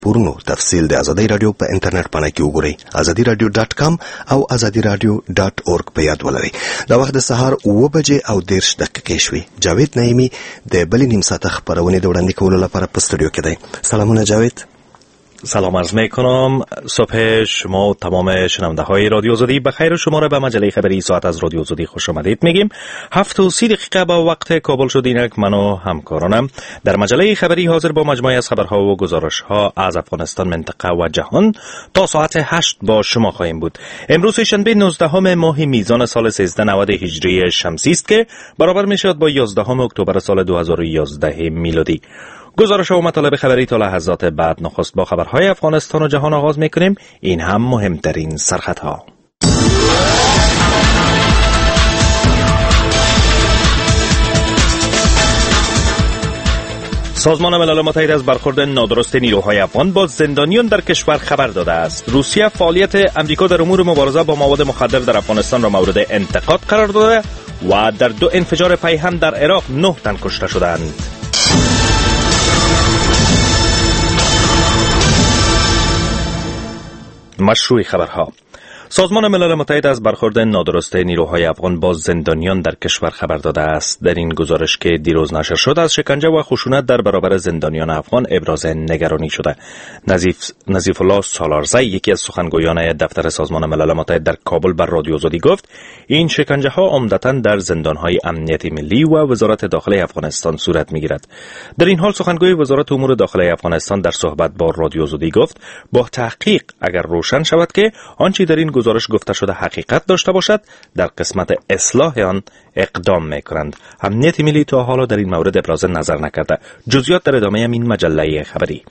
پورنو تفصیل د ازادي رادیو په انټرنیټ باندې کې وګورئ azadiradio.com او azadiradio.org په یاد ولرئ. دا وخت د سهار 9:10 شوي. جاوید نعیمی د بلې نیم ساعت خبرونه د وړاندې کولو لپاره په استودیو کې دی. سلامونه جاوید. سلام عرض میکنم. صبح شما و تمام شنونده های رادیو آزادی بخیر. شما را به مجله خبری ساعت از رادیو آزادی خوش آمدید میگیم. 7:30 با وقت کابل شد. اینک من و همکارانم در مجله خبری حاضر با مجموعه از خبرها و گزارش‌ها از افغانستان، منطقه و جهان تا ساعت 8 با شما خواهیم بود. امروز شنبه 19 ماه میزان سال 1390 هجری شمسی است که برابر میشود با 11 اکتبر سال 2011 میلادی. گزارش و مطالب خبری تا لحظات بعد. نخست با خبرهای افغانستان و جهان آغاز میکنیم. این هم مهمترین سرخطها. سازمان ملل متحد از برخورد نادرست نیروهای افغان با زندانیان در کشور خبر داده است. روسیه فعالیت امریکا در امور مبارزه با مواد مخدر در افغانستان را مورد انتقاد قرار داده و در 2 انفجار پیهم در عراق 9 تن کشته شدند. مشروع خبرها. سازمان ملل متحد از برخورد نادرست نیروهای افغان با زندانیان در کشور خبر داده است. در این گزارش که دیروز نشر شد از شکنجه و خشونت در برابر زندانیان افغان ابراز نگرانی شده. نظیف الله سالارزی، یکی از سخنگویان دفتر سازمان ملل متحد در کابل، بر رادیو آزادی گفت این شکنجه ها عمدتاً در زندانهای امنیتی ملی و وزارت داخله افغانستان صورت میگیرد. در این حال سخنگوی وزارت امور داخله افغانستان در صحبت با رادیو آزادی گفت با تحقیق اگر روشن شود که آنچه در این گزارش گفته شده حقیقت داشته باشد، در قسمت اصلاح آن اقدام میکنند. امنیت ملی تا حالا در این مورد ابراز نظر نکرده. جزئیات در ادامه این مجله خبری.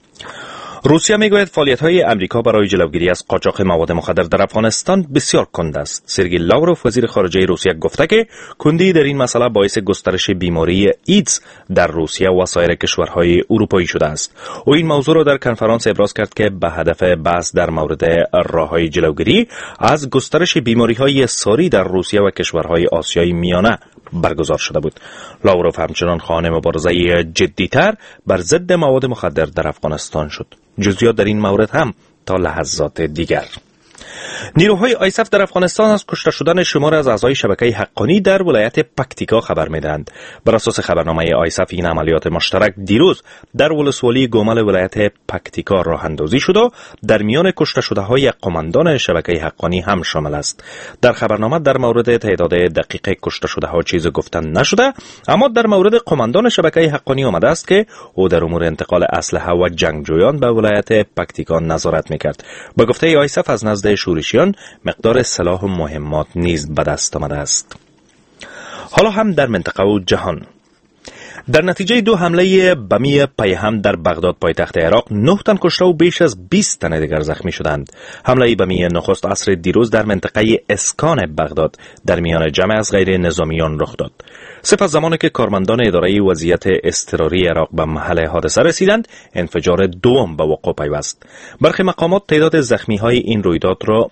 روسیه میگوید فعالیت‌های امریکا برای جلوگیری از قاچاق مواد مخدر در افغانستان بسیار کند است. سرگئی لاوروف، وزیر خارجه روسیه، گفته که کندی در این مسئله باعث گسترش بیماری ایدز در روسیه و سایر کشورهای اروپایی شده است. او این موضوع را در کنفرانس ابراز کرد که به هدف بحث در مورد راه‌های جلوگیری از گسترش بیماری‌های ساری در روسیه و کشورهای آسیای میانه برگزار شده بود. لاوروف همچنان خواهان مبارزه جدی‌تر بر ضد مواد مخدر در افغانستان شد. جزئیات در این مورد هم تا لحظات دیگر. نیروهای آیسف در افغانستان از کشته شدن شمار از اعضای شبکه حقانی در ولایت پکتیکا خبر می‌دهند. بر اساس خبرنامه آیسف این عملیات مشترک دیروز در ولسوالی گومل ولایت پکتیکا راه اندازی شد و در میان کشته شده‌های قماندان شبکه حقانی هم شامل است. در خبرنامه در مورد تعداد دقیق کشته شده‌ها چیزی گفتن نشده، اما در مورد قماندان شبکه حقانی آمده است که او در امور انتقال اسلحه و جنگجویان به ولایت پکتیکا نظارت می‌کرد. به گفته آیسف از نزد شورشیان مقدار سلاح و مهمات نیز به دست آمده است. حالا هم در منطقه و جهان. در نتیجه 2 حمله بمی پیهم در بغداد پایتخت عراق 9 تن کشته و بیش از 20 تن دیگر زخمی شدند. حمله بمی نخست عصر دیروز در منطقه اسکان بغداد در میان جمع از غیر نظامیان رخ داد. سپس زمانی که کارمندان اداره وضعیت اضطراری عراق به محل حادثه رسیدند، انفجار دوم به وقوع پیوست. برخی مقامات تعداد زخمی‌های این رویداد را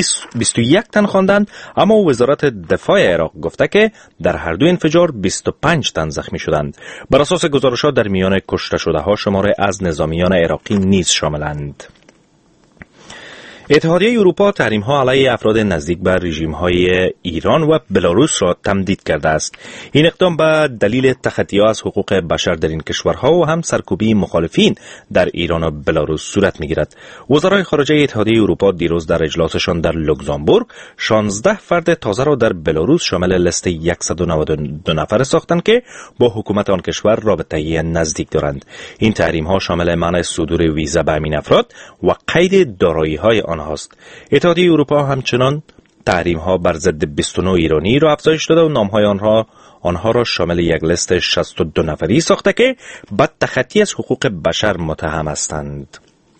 21 تن خواندند، اما وزارت دفاع عراق گفته که در هر 2 انفجار 25 تن زخمی شدند. بر اساس گزارشات در میان کشته شده‌ها شمار از نظامیان عراقی نیز شاملند. اتحادیه اروپا تحریم‌ها علیه افراد نزدیک به رژیم‌های ایران و بلاروس را تمدید کرده است. این اقدام به دلیل تخطی‌ها از حقوق بشر در این کشورها و هم سرکوبی مخالفین در ایران و بلاروس صورت می‌گیرد. وزرای خارجه اتحادیه اروپا دیروز در اجلاسشان در لوکزامبورگ 16 فرد تازه را در بلاروس شامل لیست 192 نفر ساختند که با حکومت آن کشور رابطه نزدیک دارند. این تحریم‌ها شامل منع صدور ویزا به این افراد و قید دارایی‌های آنهاست. اتحادیه اروپا همچنان تحریم‌ها بر ضد 29 ایرانی را افزایش داده و نام‌های آنها را شامل یک لیست 62 نفری ساخته که به تخطی از حقوق بشر متهم هستند.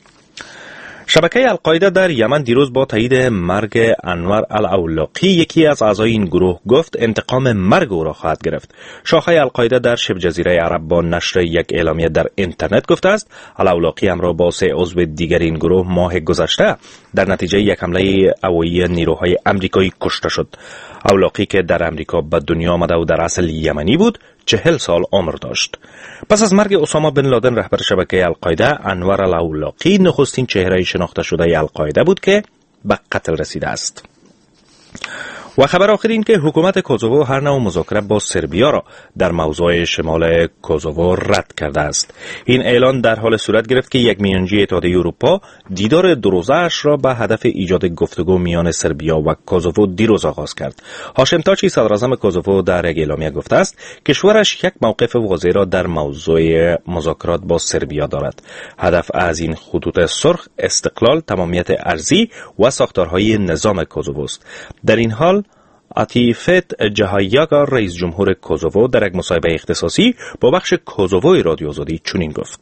شبکه القاعده در یمن دیروز با تایید مرگ انور الاولاقی، یکی از اعضای این گروه، گفت انتقام مرگ او را خواهد گرفت. شاخه القاعده در شبه جزیره عرب با نشر یک اعلامیه در اینترنت گفته است الاولاقی همراه با 3 عضو دیگر این گروه ماه گذشته در نتیجه یک حمله هوایی نیروهای آمریکایی کشته شد. اولاقی که در امریکا به دنیا آمده و در اصل یمنی بود 40 سال عمر داشت. پس از مرگ اسامه بن لادن رهبر شبکه القاعده، انور الاولاقی نخستین چهره شناخته شده القاعده بود که به قتل رسیده است. و خبر آخر این که حکومت کوزوو هر نوع مذاکره با سربیا را در موضوع شمال کوزوو رد کرده است. این اعلان در حال صورت گرفت که یک میانجی اتحادیه اروپا دیدار دو روزه‌اش را به هدف ایجاد گفتگو میان سربیا و کوزوو دیروز آغاز کرد. هاشم تاچی صدراعظم کوزوو در یک اعلامیه گفته است کشورش یک موقف واضح را در موضوع مذاکرات با سربیا دارد. هدف از این خطوط سرخ استقلال، تمامیت ارضی و ساختارهای نظام کوزوو است. در این حال آتیفت جهایاگا رئیس جمهور کوزوو در یک مصاحبه اختصاصی با بخش کوزووی رادیو آزادی چنین گفت: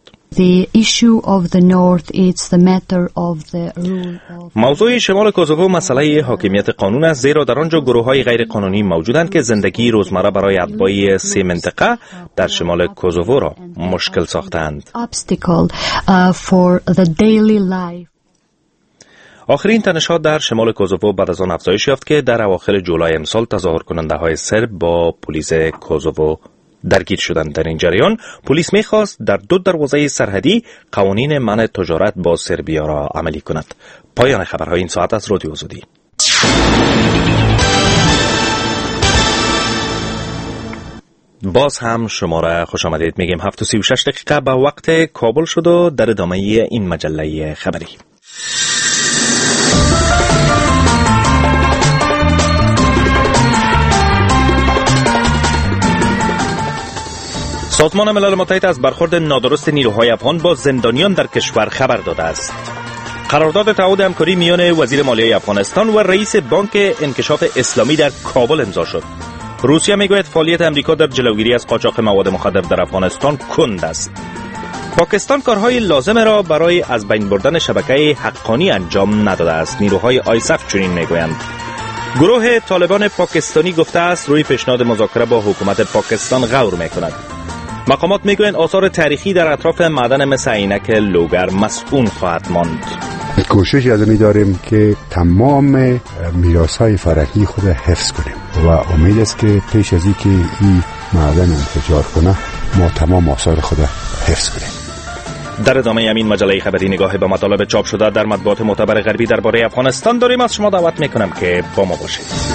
موضوع شمال کوزوو مسئله حاکمیت قانون است، زیرا در آنجا گروه‌های غیر قانونی موجودند که زندگی روزمره برای اتباع سه منطقه در شمال کوزوو را مشکل ساختند. آخرین تنش‌ها در شمال کوزوو بعد از آن افزایش یافت که در اواخر جولای امسال تظاهر کننده‌های سرب با پلیس کوزوو درگیر شدند. در این جریان پلیس می‌خواست در 2 دروازه سرحدی قوانین منع تجارت با سربیا را عملی کند. پایان خبرهای این ساعت از رادیو آزادی. باز هم شما را خوش آمدید میگیم. 7:36 دقیقه به وقت کابل شد و در ادامه این مجله خبری. سازمان ملل متحد از برخورد نادرست نیروهای افغان با زندانیان در کشور خبر داده است. قرارداد تعهد همکاری میان وزیر مالیه افغانستان و رئیس بانک انکشاف اسلامی در کابل امضا شد. روسیه میگوید فعالیت امریکا در جلوگیری از قاچاق مواد مخدر در افغانستان کند است. پاکستان کارهای لازم را برای از بین بردن شبکه حقانی انجام نداده است. نیروهای آیسف چنین میگویند. گروه طالبان پاکستانی گفته است روی پیشنهاد مذاکره با حکومت پاکستان غور میکند. مقامات میگویند آثار تاریخی در اطراف معدن مثل عینک لوگر مسکون خواهد ماند. کوشش ازمی داریم که تمام میراث‌های فرهنگی خود حفظ کنیم و امید است که پیش از اینکه این معدن انفجار کنه ما تمام آثار خود حفظ کنیم. در ادامه همین مجله خبری نگاه به مطالب چاپ شده در مطبوعات معتبر غربی درباره افغانستان داریم. از شما دعوت میکنم که با ما باشید.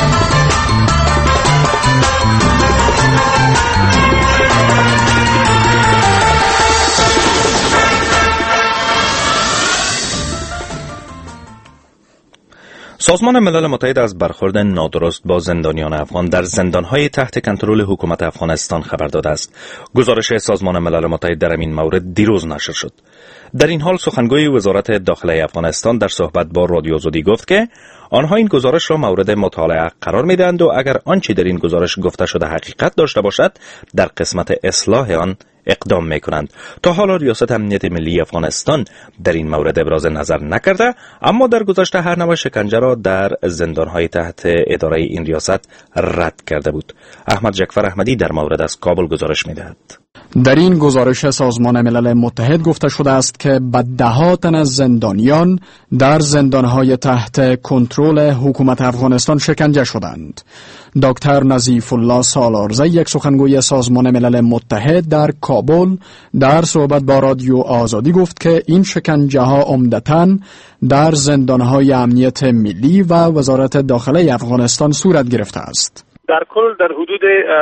سازمان ملل متحد از برخورد نادرست با زندانیان افغان در زندانهای تحت کنترل حکومت افغانستان خبر داده است. گزارش سازمان ملل متحد در این مورد دیروز نشر شد. در این حال سخنگوی وزارت داخله افغانستان در صحبت با رادیو آزادی گفت که آنها این گزارش را مورد مطالعه قرار می‌دهند و اگر آنچه در این گزارش گفته شده حقیقت داشته باشد در قسمت اصلاح آن اقدام می‌کنند. تا حالا ریاست امنیت ملی افغانستان در این مورد ابراز نظر نکرده، اما در گذشته هر نوع شکنجه را در زندان‌های تحت اداره این ریاست رد کرده بود. احمد جعفر احمدی در مورد از کابل گزارش می‌دهد. در این گزارش سازمان ملل متحد گفته شده است که به 10 تن از زندانیان در زندانهای تحت کنترل حکومت افغانستان شکنجه شدند. دکتر نظیف الله سالارزی، یک سخنگوی سازمان ملل متحد در کابل، در صحبت با رادیو آزادی گفت که این شکنجه ها عمدتاً در زندانهای امنیت ملی و وزارت داخله افغانستان صورت گرفته است. در کل در حدود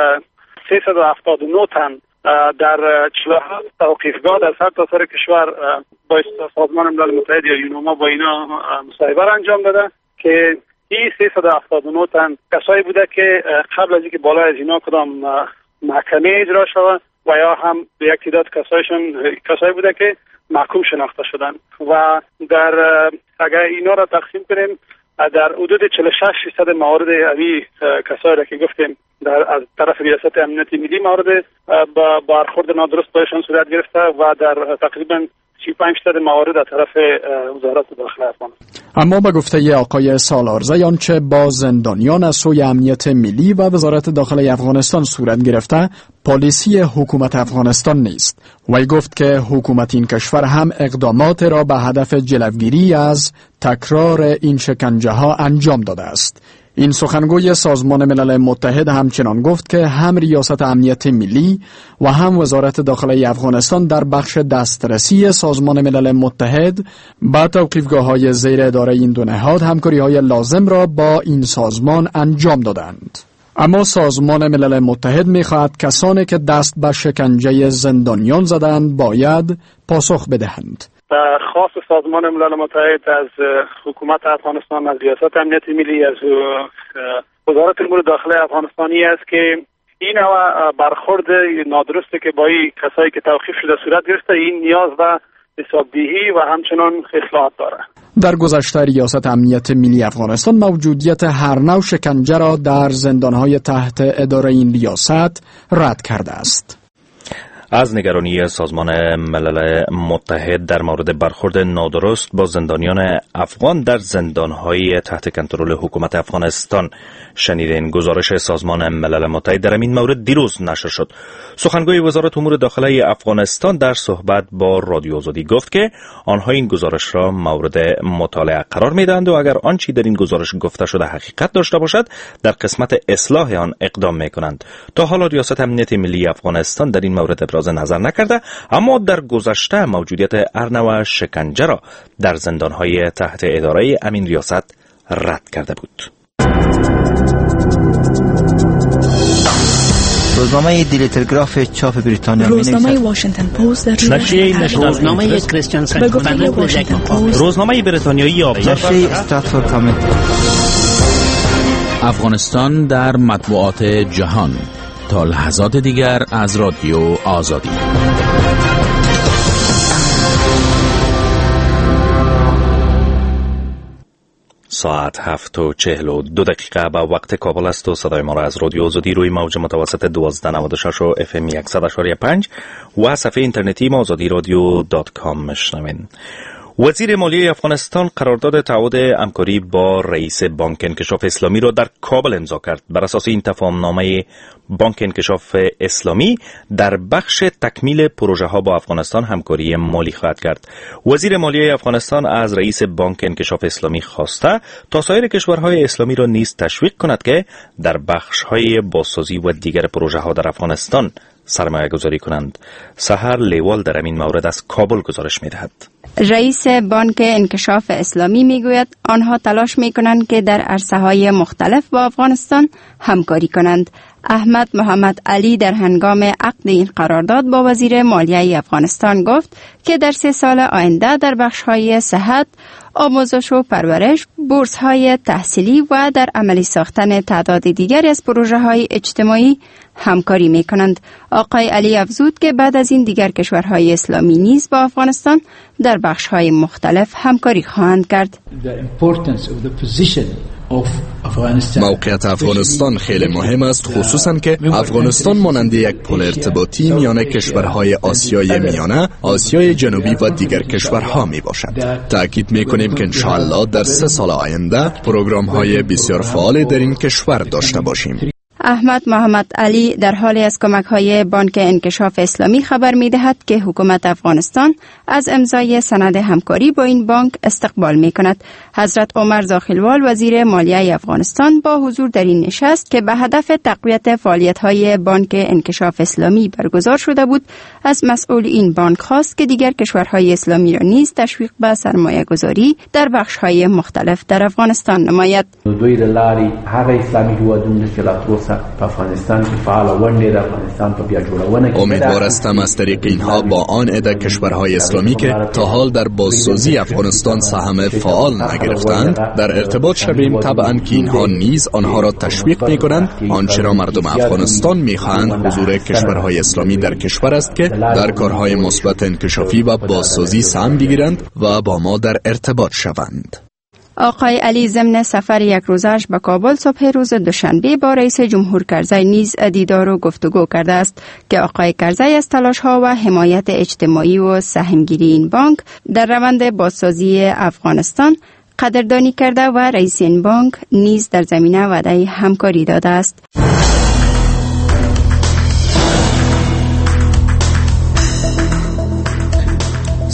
379 تن در 47 توقیفگاه در سرتاسر کشور با سازمان ملل متحد یا یونوما با اینا مصاحبه را انجام داده که این 379 تن کسایی بوده که قبل از اینکه بالای از اینا کدام محکمه اجرا شود و یا هم به یک تعداد کسایی بوده که محکوم شناخته شدن و در اگر اینا را تقسیم کنیم در حدود 46% موارد اوی کسایی را که گفتیم از طرف ریاست امنیت ملی مورد برخورد نادرست بایشان صورت گرفته و در تقریبا 35% موارد از طرف وزارت داخله افغانستان. اما به گفته آقای سالارزی آنچه با زندانیان از سوی امنیت ملی و وزارت داخله افغانستان صورت گرفته پالیسی حکومت افغانستان نیست. وی گفت که حکومت این کشور هم اقدامات را به هدف جلوگیری از تکرار این شکنجه ها انجام داده است. این سخنگوی سازمان ملل متحد همچنان گفت که هم ریاست امنیت ملی و هم وزارت داخلی افغانستان در بخش دسترسی سازمان ملل متحد با توقیفگاه‌های زیر اداره این دو نهاد همکاری‌های لازم را با این سازمان انجام دادند. اما سازمان ملل متحد می‌خواهد کسانی که دست به شکنجه زندانیان زدند باید پاسخ بدهند. خاص سازمان ملل متحد از حکومت افغانستان، از ریاست امنیت ملی، از وزارت امور داخلی افغانستانی است که این برخورد نادرسته که با این کسایی که توقیف شده صورت گرفته، این نیاز به حسابدهی و همچنان اصلاحات داره. در گذشته ریاست امنیت ملی افغانستان موجودیت هر نوع شکنجه را در زندانهای تحت اداره این ریاست رد کرده است. از نگرانی سازمان ملل متحد در مورد برخورد نادرست با زندانیان افغان در زندانهای تحت کنترل حکومت افغانستان شنیدین. گزارش سازمان ملل متحد در این مورد دیروز نشر شد. سخنگوی وزارت امور داخلی افغانستان در صحبت با رادیو آزادی گفت که آنها این گزارش را مورد مطالعه قرار می‌دهند و اگر آنچه در این گزارش گفته شده حقیقت داشته باشد در قسمت اصلاح آن اقدام می‌کنند. تا حالا ریاست امنیت ملی افغانستان در این مورد ابراز نظر نکرده، اما در گذشته موجودیت هر نوع شکنجه را در زندانهای تحت اداره امین ریاست رد کرده بود. روزنامه دیلی تلگراف چاپ بریتانیا، روزنامه واشنگتن پست، روزنامه کریستیان سنت، روزنامه بریتانیایی نشریه استراتفورد کامیت. افغانستان در مطبوعات جهان. تا لحظات دیگر از رادیو آزادی. ساعت 7:42 به وقت کابل است و صدای ما را از رادیو آزادی روی موج متوسط 1296 و FM 100.5 و صفحه اینترنتی ما azadiradio.com میشنوین. وزیر مالیه افغانستان قرارداد تعهد همکاری با رئیس بانک انکشاف اسلامی را در کابل امضا کرد. بر اساس این تفاهمنامه بانک انکشاف اسلامی در بخش تکمیل پروژه ها با افغانستان همکاری مالی خواهد کرد. وزیر مالیه افغانستان از رئیس بانک انکشاف اسلامی خواسته تا سایر کشورهای اسلامی را نیز تشویق کند که در بخش های بازسازی و دیگر پروژه ها در افغانستان سرمایه گذاری کنند. سحر لیوال در این مورد از کابل گزارش می دهد. رئیس بانک انکشاف اسلامی میگوید آنها تلاش میکنند که در عرصه‌های مختلف با افغانستان همکاری کنند. احمد محمد علی در هنگام عقد این قرارداد با وزیر مالیه افغانستان گفت که در 3 سال آینده در بخش‌های صحت، آموزش و پرورش، بورس‌های تحصیلی و در عملی ساختن تعداد دیگری از پروژه‌های اجتماعی همکاری می‌کنند. آقای علی افزود که بعد از این دیگر کشورهای اسلامی نیز با افغانستان در بخش‌های مختلف همکاری خواهند کرد. موقعیت افغانستان خیلی مهم است، خصوصاً که افغانستان مانند یک پل ارتباطی میان کشورهای آسیای میانه، آسیای جنوبی و دیگر کشورها می باشد. تأکید می کنیم که انشاءالله در 3 سال آینده پروگرام‌های بسیار فعال در این کشور داشته باشیم. احمد محمد علی در حالی از کمک‌های بانک انکشاف اسلامی خبر می‌دهد که حکومت افغانستان از امضای سند همکاری با این بانک استقبال می‌کند. حضرت عمر زاخیلوال وزیر مالیه افغانستان با حضور در این نشست که به هدف تقویت فعالیت‌های بانک انکشاف اسلامی برگزار شده بود، از مسئول این بانک خواست که دیگر کشورهای اسلامی را نیز تشویق به سرمایه‌گذاری در بخش‌های مختلف در افغانستان نماید. دوی د لارې هغه اسلامي هیوادونه چې لا تروسه په افغانستان کې فعال ونډې د افغانستان په بیا جوړونه کې امیدوار هستم از طریق اینها با آن عده کشورهای اسلامی که تا حال در بازسازی افغانستان سهم فعال نگرفتند در ارتباط شویم. طبعا که اینها نیز آنها را تشویق می‌کنند. آنچه را مردم افغانستان می‌خواهند حضور کشورهای اسلامی در کشور است که در کارهای مثبت انکشافی و بازسازی سهم بگیرند و با ما در ارتباط شوند. آقای علی ضمن سفر 1 روزش به کابل صبح روز دوشنبه با رئیس جمهور کرزی نیز دیدار و گفتگو کرده است که آقای کرزی از تلاش‌ها و حمایت اجتماعی و سهمگیری این بانک در روند بازسازی افغانستان قدردانی کرده و رئیس این بانک نیز در زمینه وعده همکاری داده است.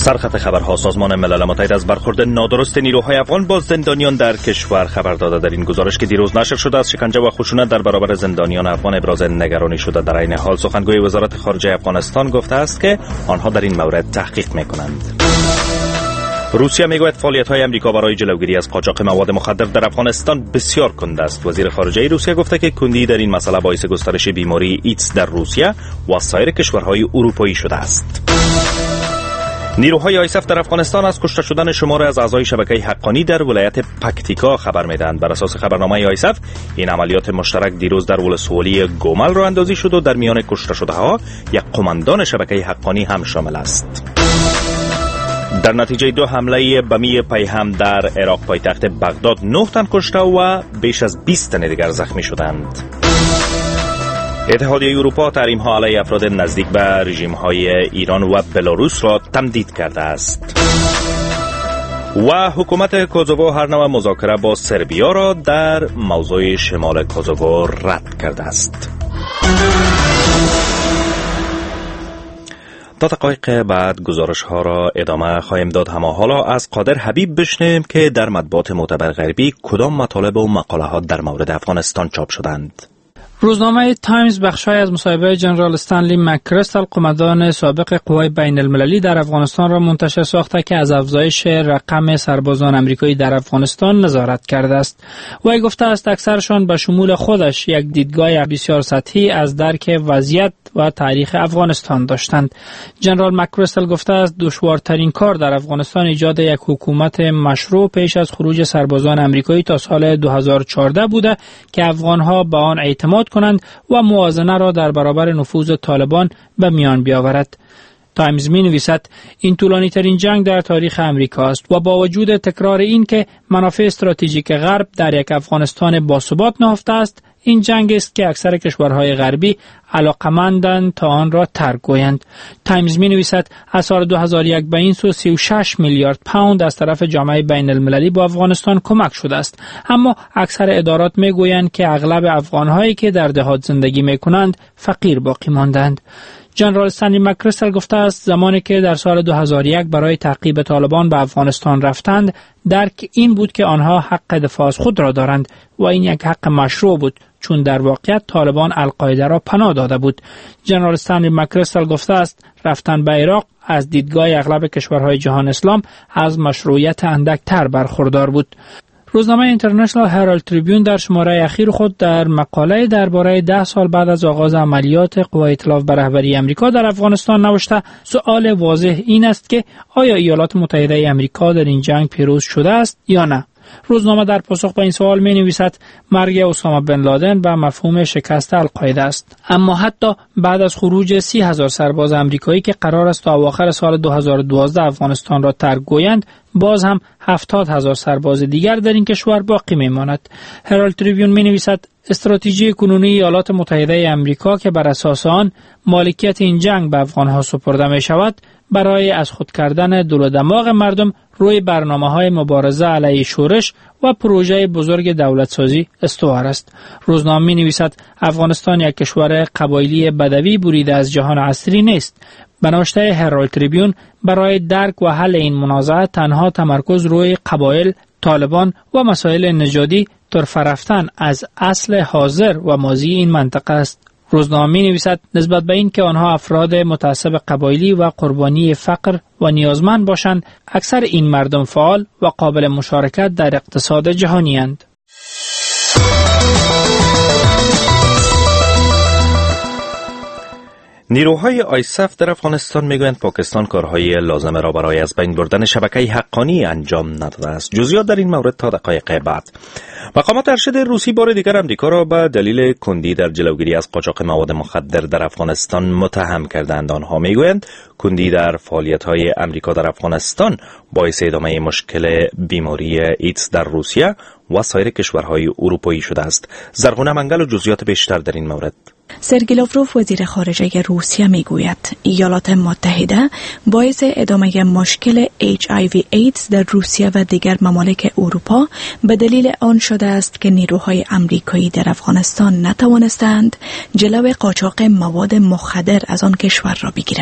سرخط خبرها. سازمان ملل متحد از برخورد نادرست نیروهای افغان با زندانیان در کشور خبر داده. در این گزارش که دیروز نشر شده از شکنجه و خشونت در برابر زندانیان افغان ابراز نگرانی شده. در این حال سخنگوی وزارت خارجه افغانستان گفته است که آنها در این مورد تحقیق می‌کنند. روسیه میگوید فعالیت‌های آمریکا برای جلوگیری از قاچاق مواد مخدر در افغانستان بسیار کند است. وزیر خارجه روسیه گفته که کندی در این مسئله باعث گسترش بیماری ایدز در روسیه و سایر کشورهای اروپایی شده است. نیروهای آیسف در افغانستان از کشته شدن شماری از اعضای شبکه حقانی در ولایت پکتیکا خبر میدهند. بر اساس خبرنامه آیسف این عملیات مشترک دیروز در ولسوالی گومل راه اندازی شد و در میان کشته شده ها یک قماندان شبکه حقانی هم شامل است. در نتیجه 2 حمله بمی پیهم در عراق پایتخت بغداد 9 تن کشته و بیش از 20 تن دیگر زخمی شدند. اتحادیه اروپا تحریم‌ها علیه افراد نزدیک به رژیم‌های ایران و بلاروس را تمدید کرده است. و حکومت کوزوو هر نوع مذاکره با سربیا را در موضوع شمال کوزوو رد کرده است. تا دقایق بعد گزارش ها را ادامه خواهیم داد. حالا از قادر حبیب بشنویم که در مطبوعات معتبر غربی کدام مطالب و مقاله ها در مورد افغانستان چاپ شدند. روزنامه تایمز بخشای از مصاحبه جنرال استنلی مک‌کریستال قماندان سابق قوای بین المللی در افغانستان را منتشر ساخته که از افزایش رقم سربازان آمریکایی در افغانستان نظارت کرده است. وی گفته است اکثرشان به شمول خودش یک دیدگاه بسیار سطحی از درک وضعیت و تاریخ افغانستان داشتند. جنرال مک‌کریستال گفته است دشوارترین کار در افغانستان ایجاد یک حکومت مشروع پیش از خروج سربازان آمریکایی تا سال 2014 بوده که افغانها به آن اعتماد کنند و موازنه را در برابر نفوذ طالبان به میان بیاورد. تایمز می نویسد این طولانی ترین جنگ در تاریخ امریکا است و با وجود تکرار این که منافع استراتژیک غرب در یک افغانستان باثبات نهفته است، این جنگ است که اکثر کشورهای غربی علاقمندند تا آن را ترک گویند. تایمز می نویسد از سال 2001 به این سو 36 میلیارد پوند از طرف جامعه بین المللی با افغانستان کمک شده است، اما اکثر ادارات می گویند که اغلب افغانهایی که در دهات زندگی می کنند فقیر باقی ماندند. جنرال استنلی مک‌کریستال گفته است زمانی که در سال 2001 برای تعقیب طالبان به افغانستان رفتند، درک این بود که آنها حق دفاع از خود را دارند و این یک حق مشروع بود، چون در واقعیت طالبان القاعده را پناه داده بود. جنرال استنلی مک‌کریستال گفته است رفتن به عراق از دیدگاه اغلب کشورهای جهان اسلام از مشروعیت اندک‌تر برخوردار بود. روزنامه اینترنشنال هرالد تریبیون در شماره اخیر خود در مقاله درباره 10 سال بعد از آغاز عملیات قوای ائتلاف به رهبری آمریکا در افغانستان نوشته سؤال واضح این است که آیا ایالات متحده آمریکا در این جنگ پیروز شده است یا نه؟ روزنامه در پاسخ به این سوال می نویسد مرگ اسامه بن لادن به مفهوم شکست القاعده است، اما حتی بعد از خروج 30,000 سرباز آمریکایی که قرار است تا اواخر سال 2012 افغانستان را ترک گویند، باز هم 70,000 سرباز دیگر در این کشور باقی می ماند. هرالد تریبیون می نویسد استراتژی کنونی ایالات متحده آمریکا که بر اساس آن مالکیت این جنگ به افغانها سپرده می شود برای از خود کردن دل و دماغ مردم روی برنامه‌های مبارزه علیه شورش و پروژه بزرگ دولتسازی استوار است. روزنامه می‌نویسد افغانستان یک کشور قبایلی بدوی بریده از جهان عصری نیست. به نوشته هرالد تریبیون برای درک و حل این منازعه تنها تمرکز روی قبایل، طالبان و مسائل نژادی طرفه رفتن از اصل حاضر و ماضی این منطقه است. روزنامه می‌نویسد نسبت به این که آنها افراد متعصب قبایلی و قربانی فقر و نیازمند باشند، اکثر این مردم فعال و قابل مشارکت در اقتصاد جهانی اند. نیروهای آیسف در افغانستان میگویند پاکستان کارهای لازم را برای از بین بردن شبکه حقانی انجام نداده است. جزئیات در این مورد تا دقایق بعد. مقامات ارشد روسی بار دیگر امریکا را به دلیل کندی در جلوگیری از قاچاق مواد مخدر در افغانستان متهم کردند. آنها میگویند کندی در فعالیت‌های امریکا در افغانستان باعث ادامه مشکل بیماری ایدز در روسیه و سایر کشورهای اروپایی شده است. زرغونه منگل و جزئیات بیشتر در این مورد. سرگئی لاوروف وزیر خارجه روسیه میگوید ایالات متحده باعث ادامه مشکل HIV ایدز در روسیه و دیگر ممالک اروپا به دلیل آن شده است که نیروهای آمریکایی در افغانستان نتوانستند جلو قاچاق مواد مخدر از آن کشور را بگیرند.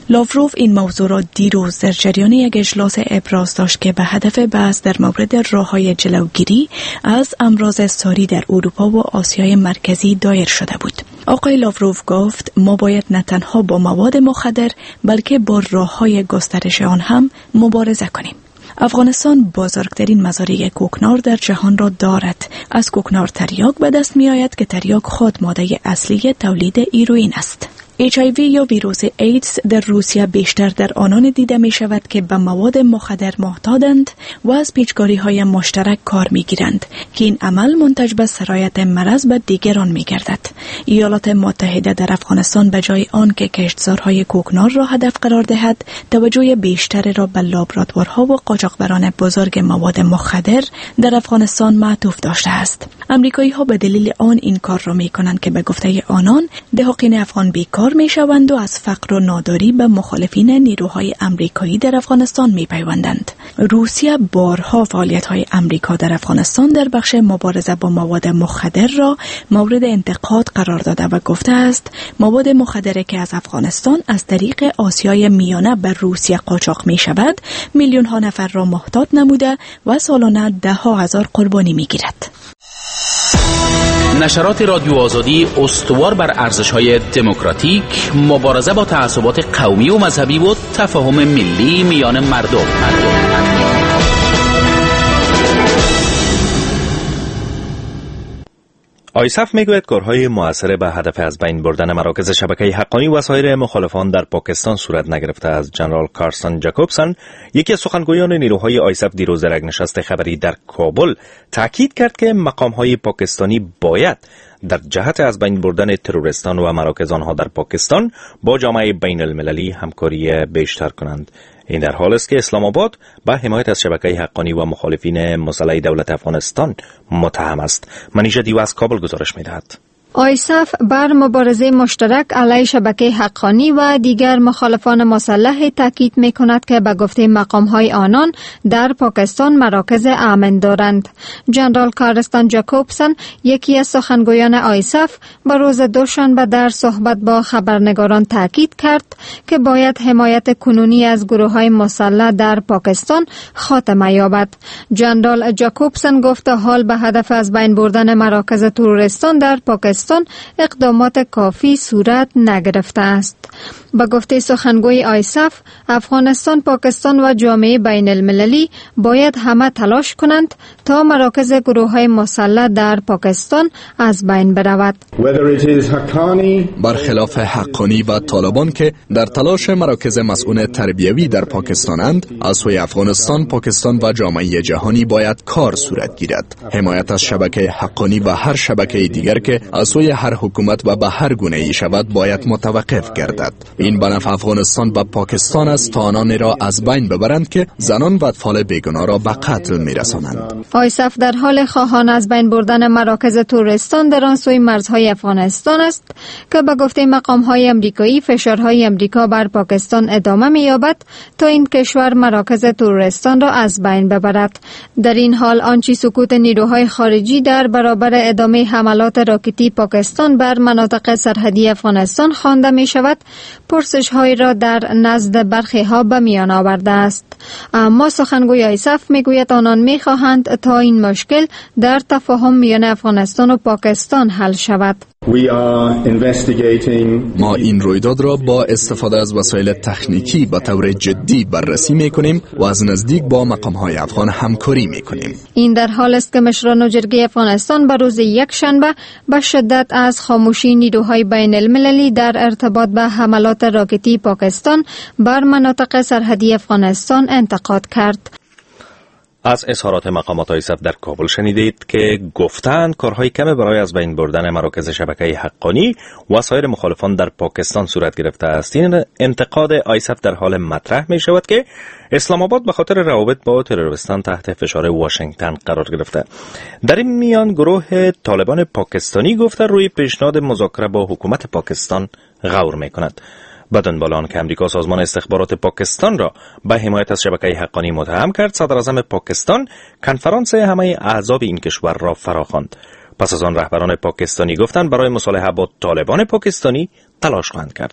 لاوروف این موضوع را دیروز در جریان یک اجلاس ابراز داشت که به هدف بحث در مورد راه‌های جلوگیری از امراض ساری در اروپا و آسیای مرکزی دایر شده بود. آقای لاوروف گفت ما باید نه تنها با مواد مخدر بلکه با راه‌های گسترش آن هم مبارزه کنیم. افغانستان بزرگترین مزارع کوکنار در جهان را دارد. از کوکنار تریاک به دست می آید که تریاک خود ماده اصلی تولید هیروئین است. HIV یا ویروس ایدز در روسیه بیشتر در آنان دیده می شود که به مواد مخدر معتادند و از پیچکاری‌های مشترک کار می گیرند که این عمل منتج به سرایت مرض به دیگران می گردد. ایالات متحده در افغانستان به جای آن که کشتزارهای کوکنار را هدف قرار دهد، توجه بیشتر را به لابراتوارها و قاچاقبران بزرگ مواد مخدر در افغانستان معطوف داشته است. امریکایی‌ها به دلیل آن این کار را می کنند که به گفته آنان دهقین افغان بیکار می شوند و از فقر و ناداری به مخالفین نیروهای امریکایی در افغانستان می پیوندند. روسیه بارها فعالیت‌های امریکا در افغانستان در بخش مبارزه با مواد مخدر را مورد انتقاد قرار داده و گفته است مواد مخدر که از افغانستان از طریق آسیای میانه به روسیه قاچاق می شود میلیون ها نفر را محتاط نموده و سالانه ده ها هزار قربانی می گیرد. نشرات رادیو آزادی استوار بر ارزش‌های دموکراتیک، مبارزه با تعصبات قومی و مذهبی و تفاهم ملی میان مردم. آیسف میگوید کارهای مؤثر به هدف از بین بردن مراکز شبکه حقانی و سایر مخالفان در پاکستان صورت نگرفته است. جنرال کارسن جاکوبسن، یکی از سخنگویان نیروهای آیسف، دیروز در یک نشست خبری در کابل تاکید کرد که مقامهای پاکستانی باید در جهت از بین بردن تروریستان و مراکز آنها در پاکستان با جامعه بین المللی همکاری بیشتر کنند. این در حال است که اسلام آباد به حمایت از شبکه حقانی و مخالفین مسلح دولت افغانستان متهم است. منیژه دیو از کابل گزارش می‌دهد. آیسف بر مبارزه مشترک علیه شبکه حقانی و دیگر مخالفان مسلح تاکید می‌کند که به گفته مقام‌های آنان در پاکستان مراکز امن دارند. جنرال کارستان جاکوبسن، یکی از سخنگویان آیسف، به روز دوشنبه در صحبت با خبرنگاران تاکید کرد که باید حمایت کنونی از گروه‌های مسلح در پاکستان خاتمه یابد. جنرال جاکوبسن گفت حال به هدف از بین بردن مراکز تروریستان در پاکستان اقدامات کافی صورت نگرفته است. با گفته سخنگوی آیسف، افغانستان، پاکستان و جامعه بین المللی باید همه تلاش کنند تا مراکز گروه‌های مسلح در پاکستان از بین برود. برخلاف حقانی و طالبان که در تلاش مراکز مسئول تربیوی در پاکستانند، از سوی افغانستان، پاکستان و جامعه جهانی باید کار صورت گیرد. حمایت از شبکه حقانی و هر شبکه دیگر که از سوی هر حکومت و به هر گونه ای شود باید متوقف گردد. این به نفع افغانستان و پاکستان است تا آنان را از بین ببرند که زنان و اطفال بیگناه را به قتل می‌رسانند. آیسف در حال خواهان از بین بردن مراکز تروریستان در آن سوی مرزهای افغانستان است که به گفته مقام‌های امریکایی فشارهای امریکا بر پاکستان ادامه می‌یابد تا این کشور مراکز تروریستان را از بین ببرد. در این حال آنچه سکوت نیروهای خارجی در برابر ادامه حملات راکتی پاکستان بر مناطق سرحدی افغانستان خوانده می‌شود، پرسش‌هایی را در نزد برخی ها به میان آورده است. اما سخنگوی آیسف میگوید آنان میخواهند تا این مشکل در تفاهم میان افغانستان و پاکستان حل شود. ما این رویداد را با استفاده از وسایل تکنیکی به طور جدی بررسی میکنیم و از نزدیک با مقام‌های افغان همکاری میکنیم. این در حال است که مشران جرگه افغانستان به روز یکشنبه به شدت از خاموشی نیروهای بین المللی در ارتباط به حملات راکتی پاکستان بر مناطق سرحدی افغانستان انتقاد کرد. از اظهارات مقامات آیسف در کابل شنیدید که گفتند کارهای کمی برای از بین بردن مراکز شبکه حقانی و سایر مخالفان در پاکستان صورت گرفته است. این انتقاد آیسف در حال مطرح می شود که اسلام آباد به خاطر روابط با تروریستان تحت فشار واشنگتن قرار گرفته. در این میان گروه طالبان پاکستانی گفته روی پیشنهاد مذاکره با حکومت پاکستان غور می کند. به دنبال آن که امریکا سازمان استخبارات پاکستان را به حمایت از شبکه حقانی متهم کرد، صدراعظم پاکستان کنفرانس همه اعضاب این کشور را فراخواند. پس از آن رهبران پاکستانی گفتند برای مصالحه با طالبان پاکستانی تلاش خواهند کرد.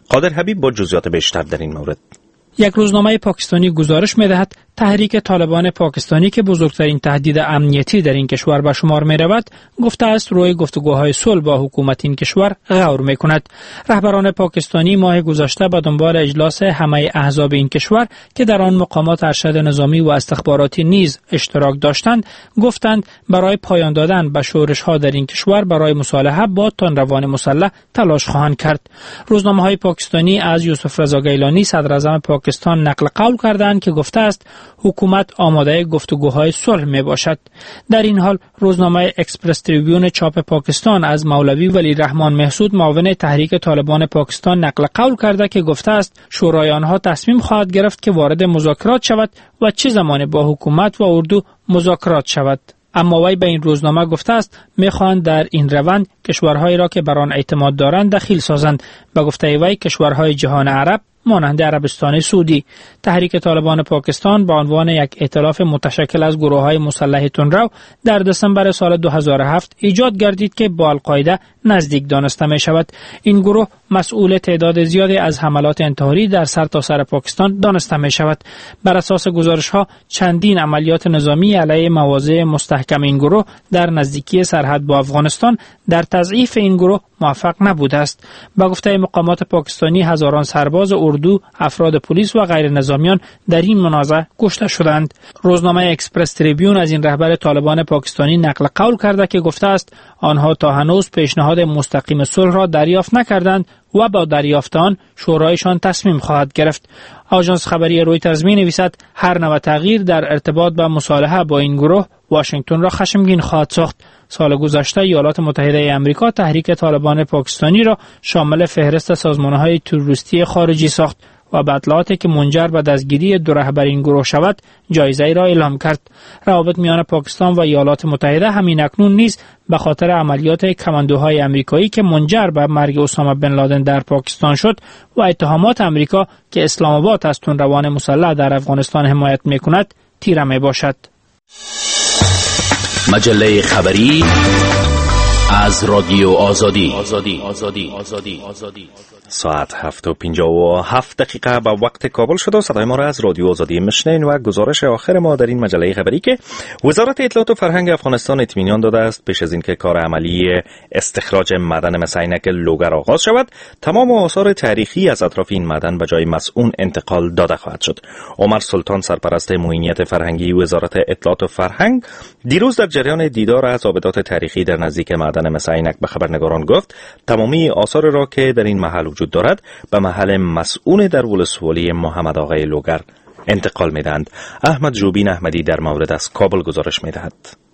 قادر حبیب با جزئیات بیشتر در این مورد. یک روزنامه پاکستانی گزارش می‌دهد تحریک طالبان پاکستانی که بزرگترین تهدید امنیتی در این کشور به شمار می‌رود، گفته است روی گفتگوهای صلح با حکومت این کشور غور می‌کند. رهبران پاکستانی ماه گذشته به دنبال اجلاس همه احزاب این کشور که در آن مقامات ارشد نظامی و استخباراتی نیز اشتراک داشتند، گفتند برای پایان دادن به شورش‌ها در این کشور برای مصالحه با تندروان مسلح تلاش خواهند کرد. روزنامه‌های پاکستانی از یوسف رضا گیلانی صدر اعظم پاکستان نقل قول کردند که گفته است حکومت آماده گفتگوهای صلح می باشد. در این حال روزنامه اکسپرس تریبیون چاپ پاکستان از مولوی ولی رحمان محسود معاون تحریک طالبان پاکستان نقل قول کرده که گفته است شورای آنها تصمیم خواهد گرفت که وارد مذاکرات شود و چه زمانی با حکومت و اردو مذاکرات شود. اما وی به این روزنامه گفته است می‌خواهند در این روند کشورهایی را که بر آن اعتماد دارند دخیل سازند. به گفته وی کشورهای جهان عرب مانند عربستان سعودی. تحریک طالبان پاکستان به عنوان یک ائتلاف متشکل از گروه‌های مسلح تندرو در دسامبر سال 2007 ایجاد گردید که با القاعده نزدیک دانسته می شود. این گروه مسئول تعداد زیادی از حملات انتحاری در سرتاسر پاکستان دانسته می شود. بر اساس گزارش‌ها چندین عملیات نظامی علیه مواضع مستحکم این گروه در نزدیکی سرحد با افغانستان در تضعیف این گروه موفق نبوده است. با گفته مقامات پاکستانی هزاران سرباز اردو، افراد پلیس و غیر نظامیان در این منازعه کشته شدند. روزنامه اکسپرس تریبیون از این رهبر طالبان پاکستانی نقل قول کرده که گفته است آنها تا هنوز پیشنهاد مستقیم صلح را دریافت نکردند و با دریافت آن شورایشان تصمیم خواهد گرفت. آژانس خبری رویترز می‌نویسد هر نوع تغییر در ارتباط با مصالحه با این گروه واشنگتن را خشمگین خواهد ساخت. سال گذشته ایالات متحده آمریکا تحریک طالبان پاکستانی را شامل فهرست سازمان‌های تروریستی خارجی ساخت و به اطلاعاتی که منجر به دستگیری دو رهبر این گروه شود جایزه را اعلام کرد. روابط میان پاکستان و ایالات متحده همین اکنون نیز به خاطر عملیات کماندوهای آمریکایی که منجر به مرگ اسامه بن لادن در پاکستان شد و اتهامات آمریکا که اسلام آباد از تندروان مسلح در افغانستان حمایت می‌کند تیره میباشد. مجله خبری از رادیو آزادی. ساعت 7:57 به وقت کابل شد و صدای ما را از رادیو آزادی میشنین و گزارش آخر ما در این مجله خبری که وزارت اطلاعات و فرهنگ افغانستان اطمینان داده است پیش از اینکه کار عملی استخراج معدن مس عینک لوگر آغاز شود تمام آثار تاریخی از اطراف این معدن به جای مسئول انتقال داده خواهد شد. عمر سلطان سرپرست معینیت فرهنگی وزارت اطلاعات و فرهنگ دیروز در جریان دیدار از عابدات تاریخی در نزدیک معدن مس عینک به خبرنگاران گفت تمامی آثار را که در این محل وجود دارد به محل مسئول در ولسوالی محمد آقای لوگر انتقال می‌دهند. احمد جوبین احمدی در مورد از کابل گزارش می‌دهد.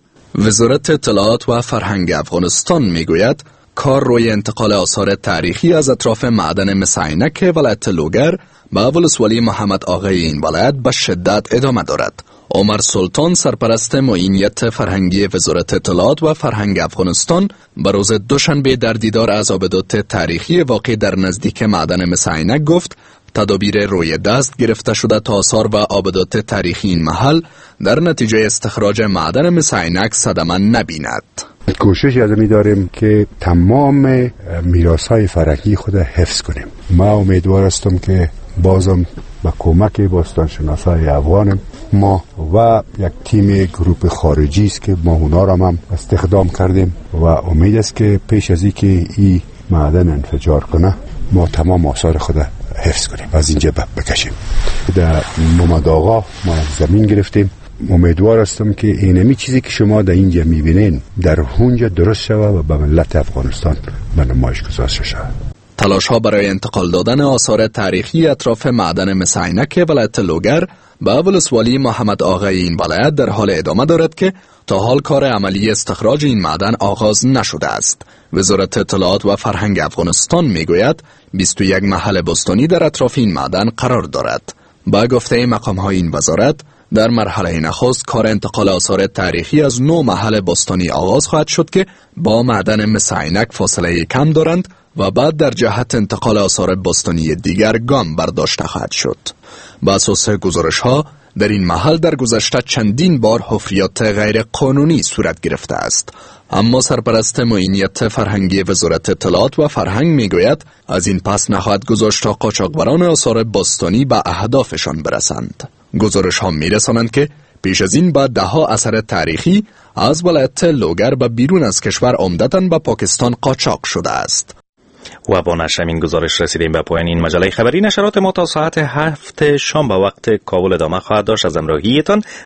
وزارت اطلاعات و فرهنگ افغانستان میگوید کار روی انتقال آثار تاریخی از اطراف معدن مس عینک ولایت لوگر به ولسوالی محمد آقای این ولایت به شدت ادامه دارد. عمر سلطان سرپرست معینیت فرهنگی وزارت اطلاعات و فرهنگ افغانستان به روز دوشنبه در دیدار از عابدات تاریخی واقع در نزدیک معدن مس عینک گفت تدابیر روی دست گرفته شده تا آثار و عابدات تاریخی این محل در نتیجه استخراج معدن مس عینک صدمه نبیند. کوشش ازمی داریم که تمام میراث‌های فرهنگی خود حفظ کنیم. ما امیدوار هستم که بازم با کمک باستانشناسای افغان ما و یک تیم گروپ خارجی است که ما اونا را هم استخدام کردیم و امید است که پیش از اینکه این معدن انفجار کنه ما تمام آثار خود حفظ کنیم و از اینجا بکشیم. در محمد آقا ما زمین گرفتیم. امیدوار هستم که اینمی چیزی که شما در اینجا میبینین در اونجا درست شود و به ملت افغانستان به نمایش گذاشته شود. تلاش ها برای انتقال دادن آثار تاریخی اطراف معدن مس عینک ولایت لوگر به ولسوالی محمد آقای این ولایت در حال ادامه دارد که تا حال کار عملی استخراج این معدن آغاز نشده است. وزارت اطلاعات و فرهنگ افغانستان میگوید 21 محل بستانی در اطراف این معدن قرار دارد. با گفته مقام های این وزارت در مرحله نخست کار انتقال آثار تاریخی از 9 محل بستانی آغاز خواهد شد که با معدن مس عینک فاصله کم دارند و بعد در جهت انتقال آثار بستانی دیگر گام برداشته خواهد شد. با اساس گزارش ها در این محل در گذشته چندین بار حفریات غیر قانونی صورت گرفته است. اما سرپرست معینیت فرهنگی وزارت اطلاعات و فرهنگ میگوید از این پس نخواهد گذاشت تا قاچاقبران آثار باستانی به اهدافشان برسند. گزارش ها میرسانند که پیش از این با 10 اثر تاریخی از ولایت لوگر به بیرون از کشور عمدتاً به پاکستان قاچاق شده است. و با نشر این گزارش رسیدیم به پایان این مجله خبری. نشرات ما تا ساعت 7 شام به وقت کابل ادامه خواهد داشت. از همراهیتان